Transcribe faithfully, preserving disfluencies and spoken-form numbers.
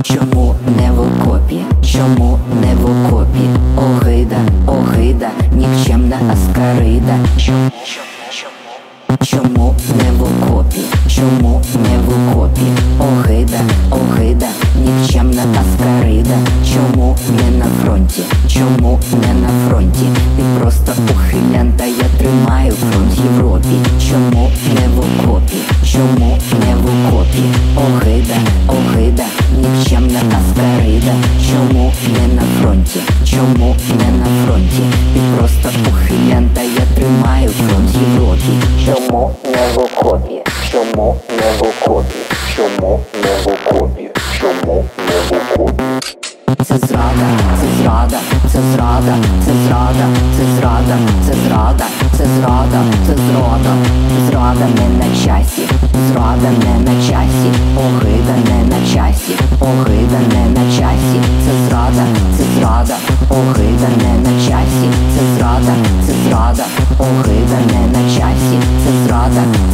Чому не в окопі? Чому не в окопі? Огида, огида, нікчемна аскарида. Чому, чому, чому не в окопі? Чому не в окопі? Огида, огида, нікчемна аскарида. Чому не на фронті? Чому не на фронті? Ти просто ухилянта, я тримаю фронт в Європі. Чому не в окопі? Чому не в окопі? Огида, огида, нікчемна аскарида. Чому не на фронті? Чому не на фронті? Ти просто ухилянта, я тримаю фронт в Європі. Чому не в окопі? Чому не в окопі? Чому не в окопі? Чому не в окопі? Це зрада, це зрада, це зрада, це зрада, це зрада, це зрада, це зрада, це зрада, зрада не на часі, зрада не на часі, огида не на часі, огида не на часі, це зрада, це зрада, огида не на часі, це зрада, це зрада, огида не на часі, це зрада,